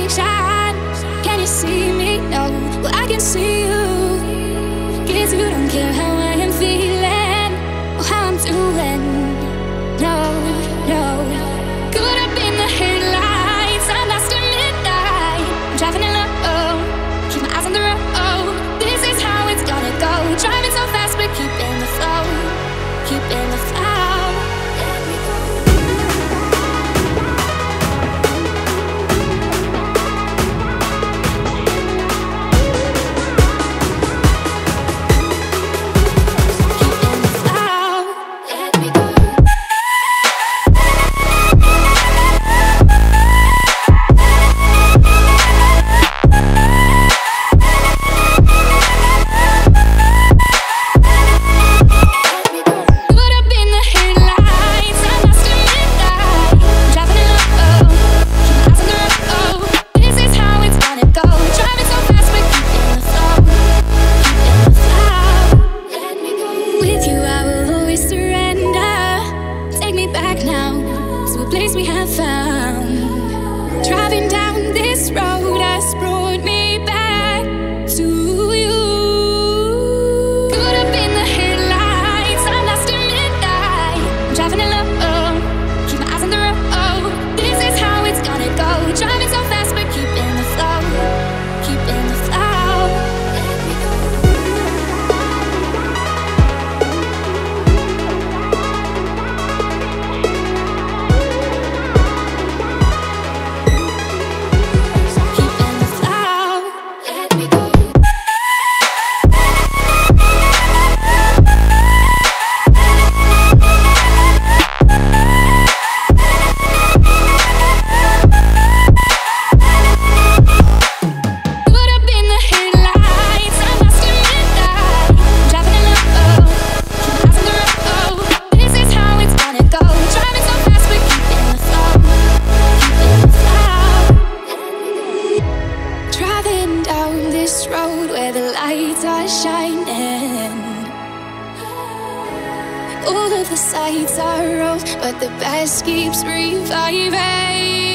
direction. Can you see me? No, well I can see you. Guess you don't care how I am feeling or how I'm doing. No, no. Caught up in the headlights, I'm lost in midnight. I'm driving alone, keep my eyes on the road. This is how it's gonna go. Driving so fast, but keeping the flow, keeping the flow. Let me go. All of the sights are old, but the past keeps reviving.